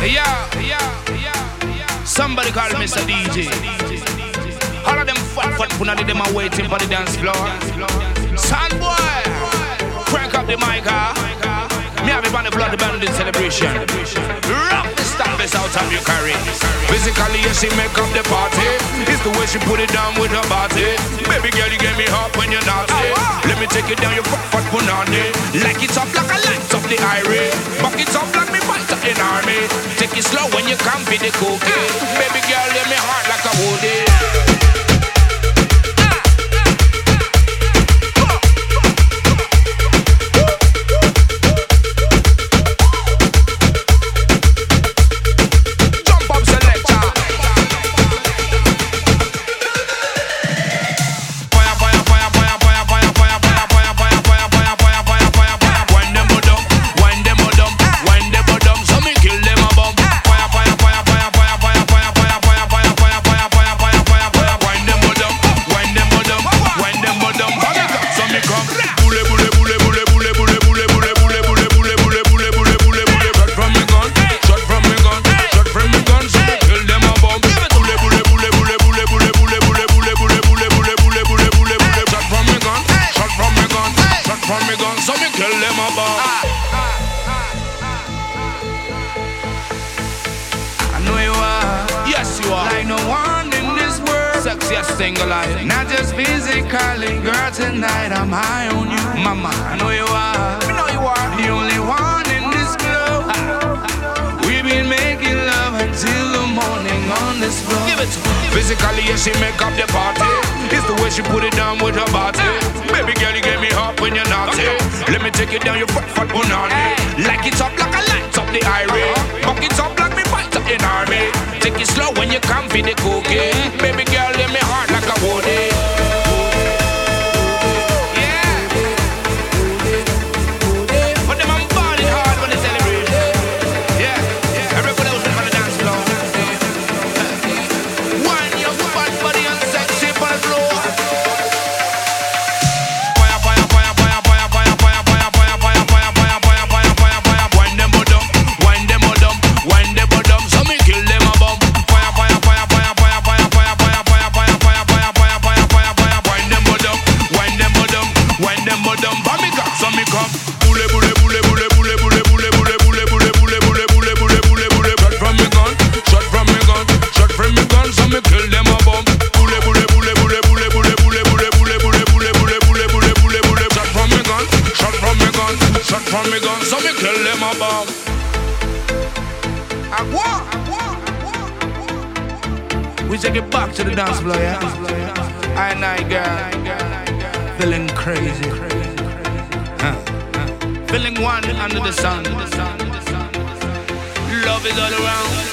Somebody call Mr. DJ. All of them fat punani them are waiting for the dance floor. Son boy, crank up the mic, me have it on the blood band in celebration. Rock the starbase out of your carry. Physically, yes, she make up the party. It's the way she put it down with her body. Baby girl, you get me hot when you're naughty. Let me take it down your fat punani. Like it's up like a light up the irie. Buck it up like me fight up in army. Take it slow when you come for the cookie. Baby girl, let me hard like a woody. Not just physically, girl, tonight I'm high on you. Mama, I know you are. I know you are. The only one in this club. We've been making love until the morning on this floor. Give it to me. Physically, yes, she make up the party. It's the way she put it down with her body. Baby girl, you get me hot when you're naughty. Let me take it down your fat punani. Like it's up like a light up the irie. Buck it up like me fight up in army. Take it slow when you come for the cookie. Baby girl, let me hard like a woody. We take it back to the dance floor, yeah? I and I, girl, feeling crazy. Feeling one under the sun. Love is all around.